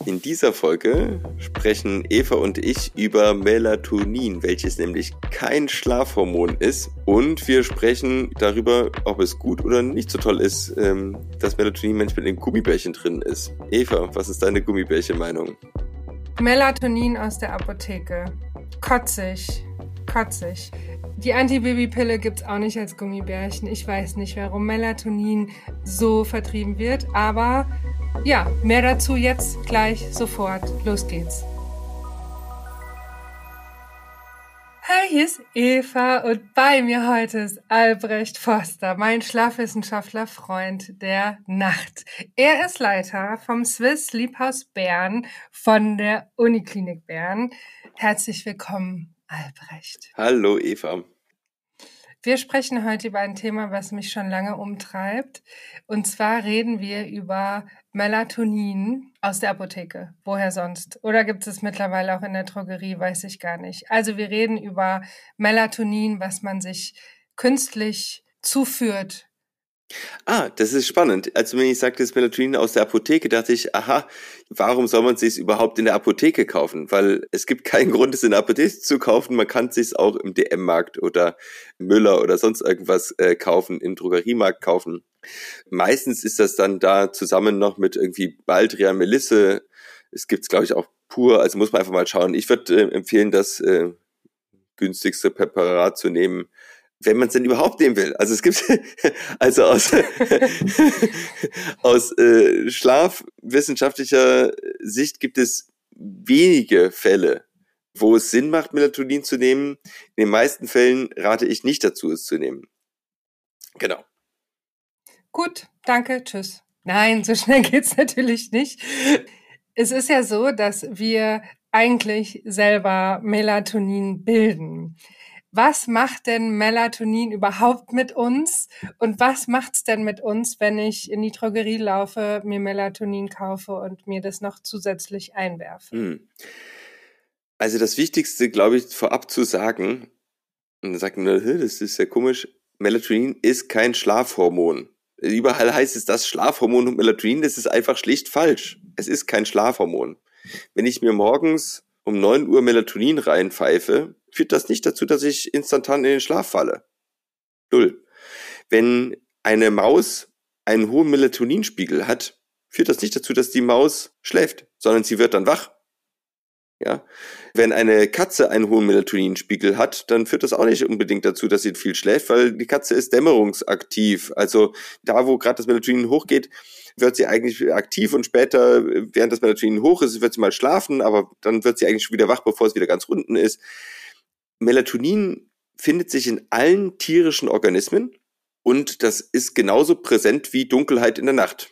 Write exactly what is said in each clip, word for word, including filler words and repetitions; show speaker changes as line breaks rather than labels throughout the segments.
In dieser Folge sprechen Eva und ich über Melatonin, welches nämlich kein Schlafhormon ist. Und wir sprechen darüber, ob es gut oder nicht so toll ist, dass Melatonin manchmal in Gummibärchen drin ist. Eva, was ist deine Gummibärchen-Meinung?
Melatonin aus der Apotheke. Kotzig. Kotzig. Die Antibabypille gibt's auch nicht als Gummibärchen. Ich weiß nicht, warum Melatonin so vertrieben wird, aber ja, mehr dazu jetzt gleich sofort. Los geht's. Hey, hier ist Eva und bei mir heute ist Albrecht Forster, mein Schlafwissenschaftler-Freund der Nacht. Er ist Leiter vom Swiss Sleep House Bern von der Uniklinik Bern. Herzlich willkommen, Albrecht.
Hallo, Eva.
Wir sprechen heute über ein Thema, was mich schon lange umtreibt. Und zwar reden wir über Melatonin aus der Apotheke. Woher sonst? Oder gibt es mittlerweile auch in der Drogerie? Weiß ich gar nicht. Also wir reden über Melatonin, was man sich künstlich zuführt.
Ah, das ist spannend. Als du mir sagte, das Melatonin aus der Apotheke, dachte ich, aha, warum soll man es sich überhaupt in der Apotheke kaufen? Weil es gibt keinen Grund, es in der Apotheke zu kaufen. Man kann es sich auch im D M-Markt oder Müller oder sonst irgendwas äh, kaufen, im Drogeriemarkt kaufen. Meistens ist das dann da zusammen noch mit irgendwie Baldrian Melisse. Es gibt es, glaube ich, auch pur. Also muss man einfach mal schauen. Ich würde äh, empfehlen, das äh, günstigste Präparat zu nehmen, wenn man es denn überhaupt nehmen will. Also es gibt, also aus, aus äh, schlafwissenschaftlicher Sicht gibt es wenige Fälle, wo es Sinn macht, Melatonin zu nehmen. In den meisten Fällen rate ich nicht dazu, es zu nehmen. Genau.
Gut, danke, tschüss. Nein, so schnell geht's natürlich nicht. Es ist ja so, dass wir eigentlich selber Melatonin bilden. Was macht denn Melatonin überhaupt mit uns? Und was macht's denn mit uns, wenn ich in die Drogerie laufe, mir Melatonin kaufe und mir das noch zusätzlich einwerfe?
Hm. Also das Wichtigste, glaube ich, vorab zu sagen, und dann sagt man, das ist ja komisch, Melatonin ist kein Schlafhormon. Überall heißt es das Schlafhormon und Melatonin, das ist einfach schlicht falsch. Es ist kein Schlafhormon. Wenn ich mir morgens um neun Uhr Melatonin reinpfeife, führt das nicht dazu, dass ich instantan in den Schlaf falle. Null. Wenn eine Maus einen hohen Melatoninspiegel hat, führt das nicht dazu, dass die Maus schläft, sondern sie wird dann wach. Ja. Wenn eine Katze einen hohen Melatoninspiegel hat, dann führt das auch nicht unbedingt dazu, dass sie viel schläft, weil die Katze ist dämmerungsaktiv. Also da, wo gerade das Melatonin hochgeht, wird sie eigentlich aktiv und später, während das Melatonin hoch ist, wird sie mal schlafen, aber dann wird sie eigentlich schon wieder wach, bevor es wieder ganz unten ist. Melatonin findet sich in allen tierischen Organismen und das ist genauso präsent wie Dunkelheit in der Nacht.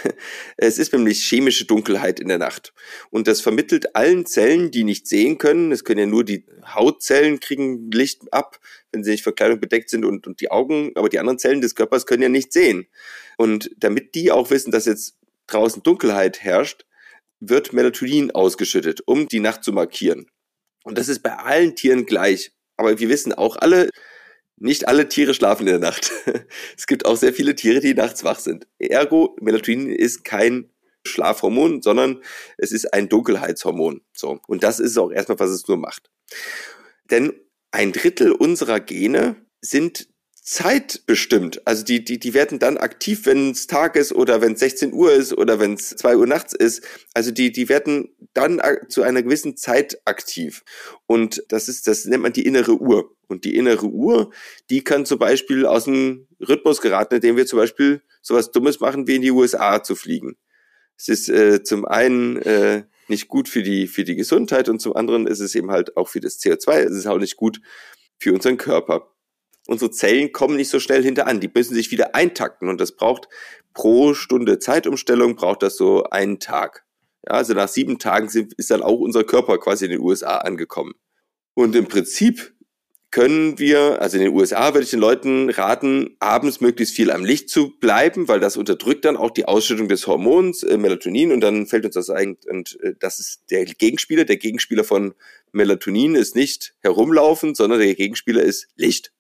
Es ist nämlich chemische Dunkelheit in der Nacht und das vermittelt allen Zellen, die nicht sehen können, es können ja nur die Hautzellen kriegen Licht ab, wenn sie nicht von Kleidung bedeckt sind und, und die Augen, aber die anderen Zellen des Körpers können ja nicht sehen. Und damit die auch wissen, dass jetzt draußen Dunkelheit herrscht, wird Melatonin ausgeschüttet, um die Nacht zu markieren. Und das ist bei allen Tieren gleich. Aber wir wissen auch alle, nicht alle Tiere schlafen in der Nacht. Es gibt auch sehr viele Tiere, die nachts wach sind. Ergo, Melatonin ist kein Schlafhormon, sondern es ist ein Dunkelheitshormon. So. Und das ist auch erstmal, was es nur macht. Denn ein Drittel unserer Gene sind zeitbestimmt. Also die, die, die werden dann aktiv, wenn es Tag ist oder wenn es sechzehn Uhr ist oder wenn es zwei Uhr nachts ist. Also die, die werden dann zu einer gewissen Zeit aktiv. Und das ist, das nennt man die innere Uhr. Und die innere Uhr, die kann zum Beispiel aus dem Rhythmus geraten, indem wir zum Beispiel sowas Dummes machen, wie in die U S A zu fliegen. Es ist äh, zum einen äh, nicht gut für die, für die Gesundheit und zum anderen ist es eben halt auch für das C O zwei. Es ist auch nicht gut für unseren Körper. Unsere Zellen kommen nicht so schnell hinteran, die müssen sich wieder eintakten und das braucht pro Stunde Zeitumstellung, braucht das so einen Tag. Ja, also nach sieben Tagen sind, ist dann auch unser Körper quasi in den U S A angekommen. Und im Prinzip können wir, also in den U S A würde ich den Leuten raten, abends möglichst viel am Licht zu bleiben, weil das unterdrückt dann auch die Ausschüttung des Hormons äh, Melatonin und dann fällt uns das eigentlich, und äh, das ist der Gegenspieler, der Gegenspieler von Melatonin ist nicht herumlaufen, sondern der Gegenspieler ist Licht.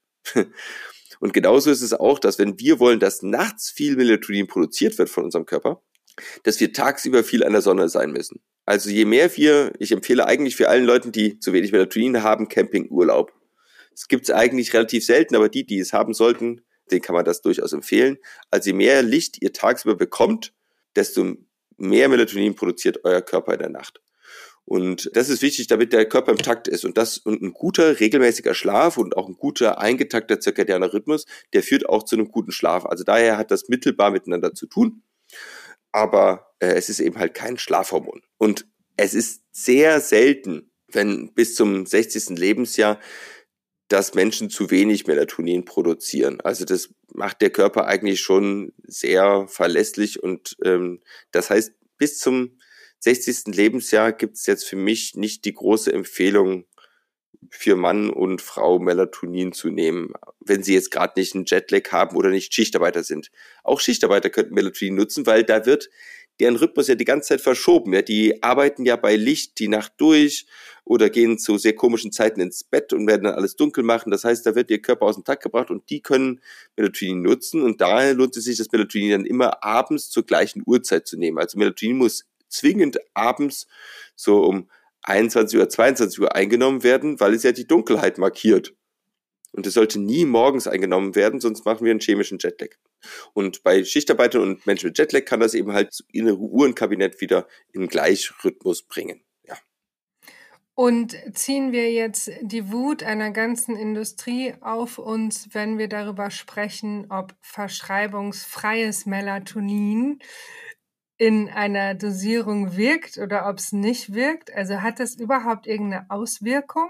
Und genauso ist es auch, dass wenn wir wollen, dass nachts viel Melatonin produziert wird von unserem Körper, dass wir tagsüber viel an der Sonne sein müssen. Also je mehr wir, ich empfehle eigentlich für allen Leuten, die zu wenig Melatonin haben, Campingurlaub. Es gibt es eigentlich relativ selten, aber die, die es haben sollten, denen kann man das durchaus empfehlen. Also je mehr Licht ihr tagsüber bekommt, desto mehr Melatonin produziert euer Körper in der Nacht. Und das ist wichtig, damit der Körper im Takt ist. Und das und ein guter, regelmäßiger Schlaf und auch ein guter, eingetakter zirkadianer Rhythmus, der führt auch zu einem guten Schlaf. Also daher hat das mittelbar miteinander zu tun. Aber äh, es ist eben halt kein Schlafhormon. Und es ist sehr selten, wenn bis zum sechzigsten Lebensjahr, dass Menschen zu wenig Melatonin produzieren. Also das macht der Körper eigentlich schon sehr verlässlich. Und ähm, das heißt, bis zum sechzigsten Lebensjahr gibt es jetzt für mich nicht die große Empfehlung, für Mann und Frau Melatonin zu nehmen, wenn sie jetzt gerade nicht einen Jetlag haben oder nicht Schichtarbeiter sind. Auch Schichtarbeiter könnten Melatonin nutzen, weil da wird deren Rhythmus ja die ganze Zeit verschoben. Ja, die arbeiten ja bei Licht die Nacht durch oder gehen zu sehr komischen Zeiten ins Bett und werden dann alles dunkel machen. Das heißt, da wird ihr Körper aus dem Takt gebracht und die können Melatonin nutzen. Und daher lohnt es sich, das Melatonin dann immer abends zur gleichen Uhrzeit zu nehmen. Also Melatonin muss zwingend abends so um einundzwanzig Uhr, zweiundzwanzig Uhr eingenommen werden, weil es ja die Dunkelheit markiert. Und es sollte nie morgens eingenommen werden, sonst machen wir einen chemischen Jetlag. Und bei Schichtarbeitern und Menschen mit Jetlag kann das eben halt das innere Uhrenkabinett wieder in Gleichrhythmus bringen. Ja.
Und ziehen wir jetzt die Wut einer ganzen Industrie auf uns, wenn wir darüber sprechen, ob verschreibungsfreies Melatonin in einer Dosierung wirkt oder ob es nicht wirkt? Also hat das überhaupt irgendeine Auswirkung?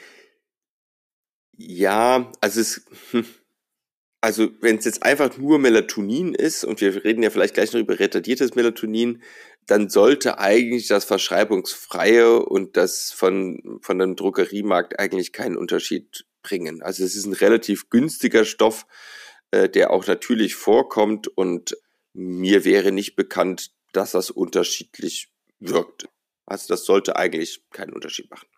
Ja, also es, also wenn es jetzt einfach nur Melatonin ist, und wir reden ja vielleicht gleich noch über retardiertes Melatonin, dann sollte eigentlich das verschreibungsfreie und das von, von einem Drogeriemarkt eigentlich keinen Unterschied bringen. Also es ist ein relativ günstiger Stoff, äh, der auch natürlich vorkommt, und mir wäre nicht bekannt, dass das unterschiedlich wirkt. Also das sollte eigentlich keinen Unterschied machen.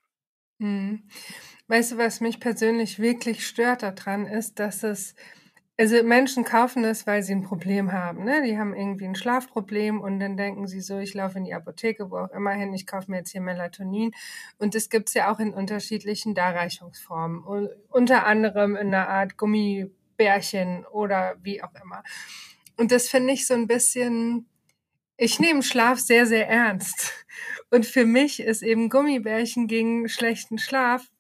Hm. Weißt du, was mich persönlich wirklich stört daran, ist, dass es, also Menschen kaufen das, weil sie ein Problem haben, ne? Die haben irgendwie ein Schlafproblem und dann denken sie so, ich laufe in die Apotheke, wo auch immer hin, ich kaufe mir jetzt hier Melatonin. Und das gibt's ja auch in unterschiedlichen Darreichungsformen, u- unter anderem in einer Art Gummibärchen oder wie auch immer. Und das finde ich so ein bisschen, ich nehme Schlaf sehr, sehr ernst. Und für mich ist eben Gummibärchen gegen schlechten Schlaf,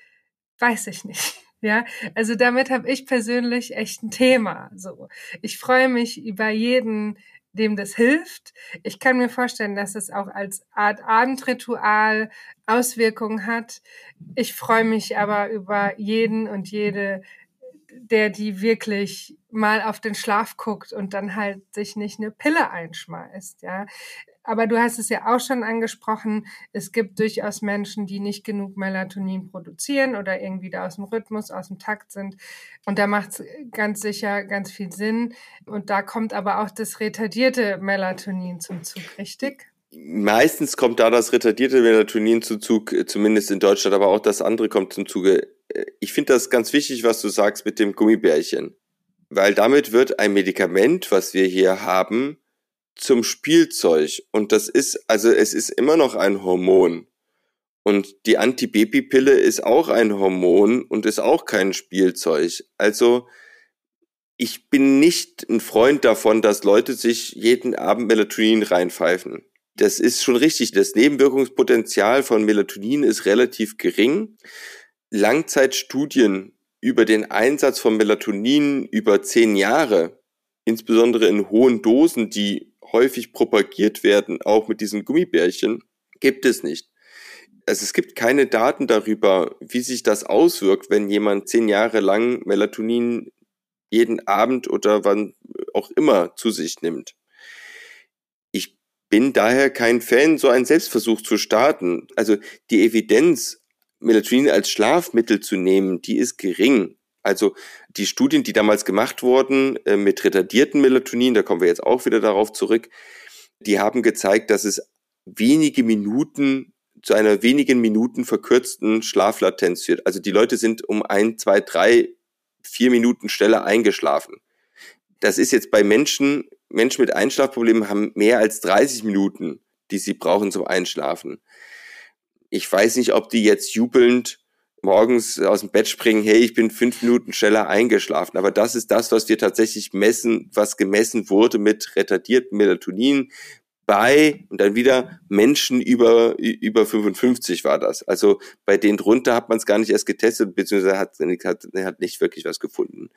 weiß ich nicht. Ja, also damit habe ich persönlich echt ein Thema. So, ich freue mich über jeden, dem das hilft. Ich kann mir vorstellen, dass es auch als Art Abendritual Auswirkungen hat. Ich freue mich aber über jeden und jede, der die wirklich mal auf den Schlaf guckt und dann halt sich nicht eine Pille einschmeißt, ja. Aber du hast es ja auch schon angesprochen, es gibt durchaus Menschen, die nicht genug Melatonin produzieren oder irgendwie da aus dem Rhythmus, aus dem Takt sind. Und da macht es ganz sicher ganz viel Sinn. Und da kommt aber auch das retardierte Melatonin zum Zug, richtig?
Meistens kommt da das retardierte Melatonin zum Zug, zumindest in Deutschland, aber auch das andere kommt zum Zuge. Ich finde das ganz wichtig, was du sagst mit dem Gummibärchen, weil damit wird ein Medikament, was wir hier haben, zum Spielzeug. Und das ist, also es ist immer noch ein Hormon. Und die Antibabypille ist auch ein Hormon und ist auch kein Spielzeug. Also ich bin nicht ein Freund davon, dass Leute sich jeden Abend Melatonin reinpfeifen. Das ist schon richtig. Das Nebenwirkungspotenzial von Melatonin ist relativ gering. Langzeitstudien über den Einsatz von Melatonin über zehn Jahre, insbesondere in hohen Dosen, die häufig propagiert werden, auch mit diesen Gummibärchen, gibt es nicht. Also es gibt keine Daten darüber, wie sich das auswirkt, wenn jemand zehn Jahre lang Melatonin jeden Abend oder wann auch immer zu sich nimmt. Ich bin daher kein Fan, so einen Selbstversuch zu starten. Also die Evidenz, Melatonin als Schlafmittel zu nehmen, die ist gering. Also die Studien, die damals gemacht wurden äh, mit retardierten Melatonin, da kommen wir jetzt auch wieder darauf zurück, die haben gezeigt, dass es wenige Minuten zu einer wenigen Minuten verkürzten Schlaflatenz führt. Also die Leute sind um ein, zwei, drei, vier Minuten schneller eingeschlafen. Das ist jetzt bei Menschen, Menschen mit Einschlafproblemen haben mehr als dreißig Minuten die sie brauchen zum Einschlafen. Ich weiß nicht, ob die jetzt jubelnd morgens aus dem Bett springen, hey, ich bin fünf Minuten schneller eingeschlafen. Aber das ist das, was wir tatsächlich messen, was gemessen wurde mit retardiertem Melatonin bei, und dann wieder Menschen über, über fünfundfünfzig war das. Also bei denen drunter hat man es gar nicht erst getestet, beziehungsweise hat, hat, hat nicht wirklich was gefunden.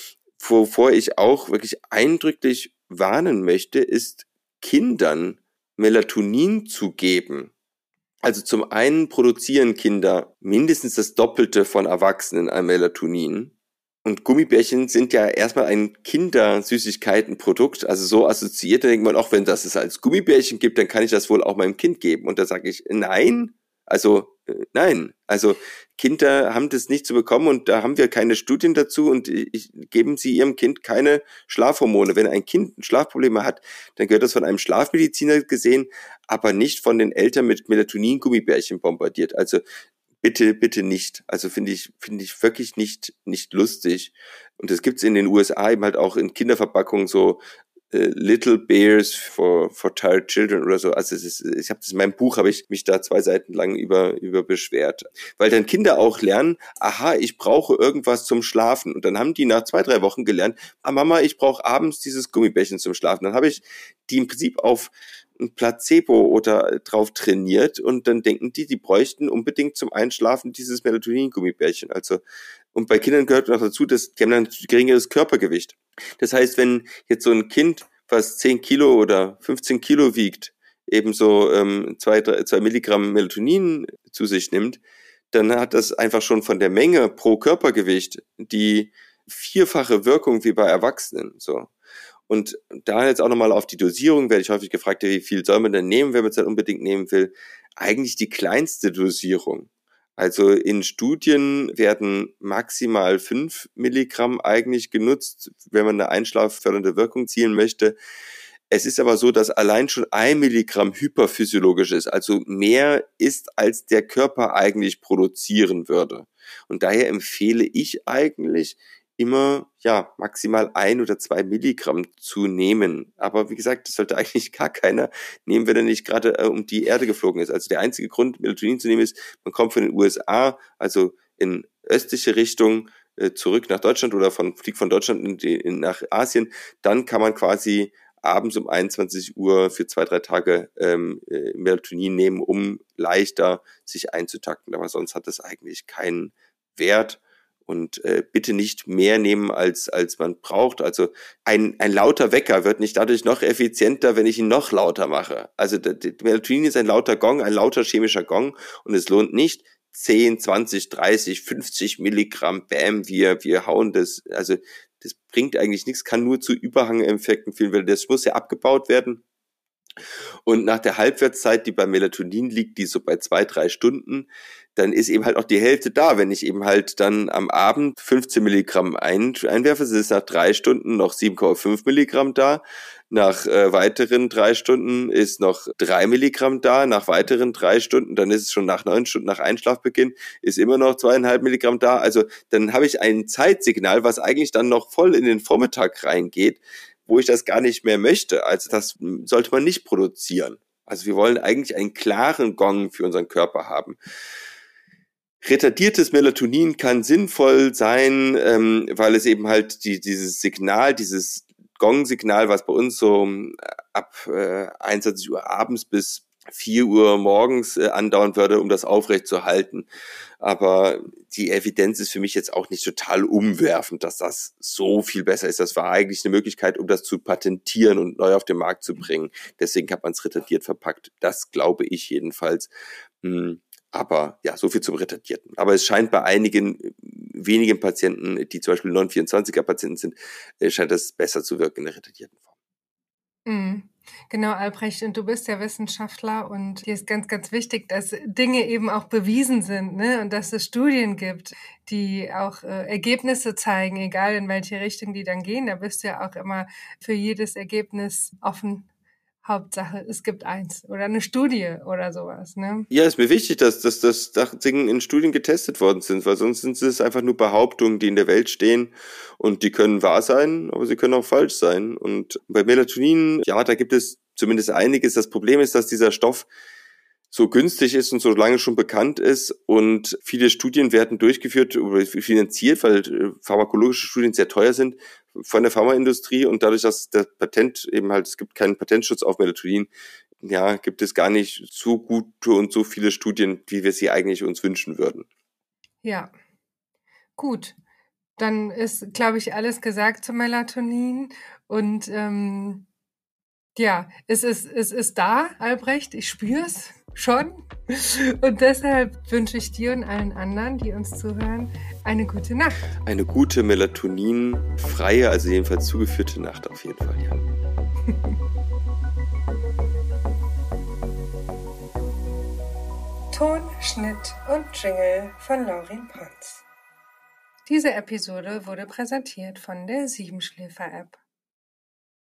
Wovor ich auch wirklich eindrücklich warnen möchte, ist Kindern Melatonin zu geben. Also zum einen produzieren Kinder mindestens das Doppelte von Erwachsenen an Melatonin. Und Gummibärchen sind ja erstmal ein Kindersüßigkeitenprodukt, also so assoziiert, da denkt man, auch wenn das es als Gummibärchen gibt, dann kann ich das wohl auch meinem Kind geben. Und da sage ich, nein, also äh, nein, also Kinder haben das nicht zu bekommen und da haben wir keine Studien dazu und ich, geben sie ihrem Kind keine Schlafhormone. Wenn ein Kind Schlafprobleme hat, dann gehört das von einem Schlafmediziner gesehen, aber nicht von den Eltern mit Melatonin-Gummibärchen bombardiert. Also Bitte, bitte nicht. Also finde ich, finde ich wirklich nicht, nicht lustig. Und das gibt's in den U S A eben halt auch in Kinderverpackungen so äh, Little Bears for, for Tired Children oder so. Also es ist, ich habe das in meinem Buch, habe ich mich da zwei Seiten lang über, über beschwert. Weil dann Kinder auch lernen, aha, ich brauche irgendwas zum Schlafen. Und dann haben die nach zwei, drei Wochen gelernt, ah Mama, ich brauche abends dieses Gummibärchen zum Schlafen. Dann habe ich die im Prinzip auf ein Placebo oder drauf trainiert und dann denken die, die bräuchten unbedingt zum Einschlafen dieses Melatonin-Gummibärchen. Also, und bei Kindern gehört noch dazu, dass die haben dann ein geringeres Körpergewicht. Das heißt, wenn jetzt so ein Kind, was zehn Kilo oder fünfzehn Kilo wiegt, ebenso ähm, zwei, drei, zwei Milligramm Melatonin zu sich nimmt, dann hat das einfach schon von der Menge pro Körpergewicht die vierfache Wirkung wie bei Erwachsenen, so. Und da jetzt auch nochmal auf die Dosierung, werde ich häufig gefragt, wie viel soll man denn nehmen, wenn man es dann unbedingt nehmen will. Eigentlich die kleinste Dosierung. Also in Studien werden maximal fünf Milligramm eigentlich genutzt, wenn man eine einschlaffördernde Wirkung zielen möchte. Es ist aber so, dass allein schon ein Milligramm hyperphysiologisch ist, also mehr ist, als der Körper eigentlich produzieren würde. Und daher empfehle ich eigentlich, immer, ja, maximal ein oder zwei Milligramm zu nehmen. Aber wie gesagt, das sollte eigentlich gar keiner nehmen, wenn er nicht gerade äh, um die Erde geflogen ist. Also der einzige Grund, Melatonin zu nehmen, ist, man kommt von den U S A, also in östliche Richtung, äh, zurück nach Deutschland oder von, fliegt von Deutschland in die, in, nach Asien. Dann kann man quasi abends um einundzwanzig Uhr für zwei, drei Tage ähm, äh, Melatonin nehmen, um leichter sich einzutakten. Aber sonst hat das eigentlich keinen Wert. Und äh, bitte nicht mehr nehmen, als als man braucht. Also ein ein lauter Wecker wird nicht dadurch noch effizienter, wenn ich ihn noch lauter mache. Also der, der Melatonin ist ein lauter Gong, ein lauter chemischer Gong und es lohnt nicht zehn, zwanzig, dreißig, fünfzig Milligramm, bam, wir wir hauen das. Also das bringt eigentlich nichts, kann nur zu Überhangeffekten führen, weil das muss ja abgebaut werden. Und nach der Halbwertszeit, die bei Melatonin liegt, die so bei zwei, drei Stunden, dann ist eben halt auch die Hälfte da. Wenn ich eben halt dann am Abend fünfzehn Milligramm ein, einwerfe, sind es nach drei Stunden noch sieben Komma fünf Milligramm da. Nach äh, weiteren drei Stunden ist noch drei Milligramm da. Nach weiteren drei Stunden, dann ist es schon nach neun Stunden nach Einschlafbeginn, ist immer noch zweieinhalb Milligramm da. Also dann habe ich ein Zeitsignal, was eigentlich dann noch voll in den Vormittag reingeht, wo ich das gar nicht mehr möchte. Also das sollte man nicht produzieren. Also wir wollen eigentlich einen klaren Gong für unseren Körper haben. Retardiertes Melatonin kann sinnvoll sein, ähm, weil es eben halt die, dieses Signal, dieses Gong-Signal, was bei uns so ab äh, einundzwanzig Uhr abends bis vier Uhr morgens äh, andauern würde, um das aufrechtzuerhalten. Aber die Evidenz ist für mich jetzt auch nicht total umwerfend, dass das so viel besser ist. Das war eigentlich eine Möglichkeit, um das zu patentieren und neu auf den Markt zu bringen. Deswegen hat man es retardiert verpackt. Das glaube ich jedenfalls. Hm. Aber ja, so viel zum Retardierten. Aber es scheint bei einigen wenigen Patienten, die zum Beispiel neun vierundzwanziger Patienten sind, scheint das besser zu wirken in der retardierten Form.
Mhm. Genau, Albrecht, und du bist ja Wissenschaftler und dir ist ganz, ganz wichtig, dass Dinge eben auch bewiesen sind, ne? Und dass es Studien gibt, die auch äh, Ergebnisse zeigen, egal in welche Richtung die dann gehen. Da bist du ja auch immer für jedes Ergebnis offen. Hauptsache, es gibt eins oder eine Studie oder sowas, ne?
Ja, ist mir wichtig, dass, dass, dass Dinge in Studien getestet worden sind, weil sonst sind es einfach nur Behauptungen, die in der Welt stehen und die können wahr sein, aber sie können auch falsch sein. Und bei Melatonin, ja, da gibt es zumindest einiges. Das Problem ist, dass dieser Stoff so günstig ist und so lange schon bekannt ist und viele Studien werden durchgeführt oder finanziert, weil pharmakologische Studien sehr teuer sind von der Pharmaindustrie und dadurch, dass der Patent eben halt, es gibt keinen Patentschutz auf Melatonin, ja, gibt es gar nicht so gute und so viele Studien, wie wir sie eigentlich uns wünschen würden.
Ja, gut. Dann ist, glaube ich, alles gesagt zu Melatonin und ähm, ja, es ist, es ist da, Albrecht, ich spüre es schon. Und deshalb wünsche ich dir und allen anderen, die uns zuhören, eine gute Nacht.
Eine gute melatoninfreie, also jedenfalls zugeführte Nacht auf jeden Fall, ja.
Ton, Schnitt und Jingle von Laurin Pons. Diese Episode wurde präsentiert von der Siebenschläfer-App.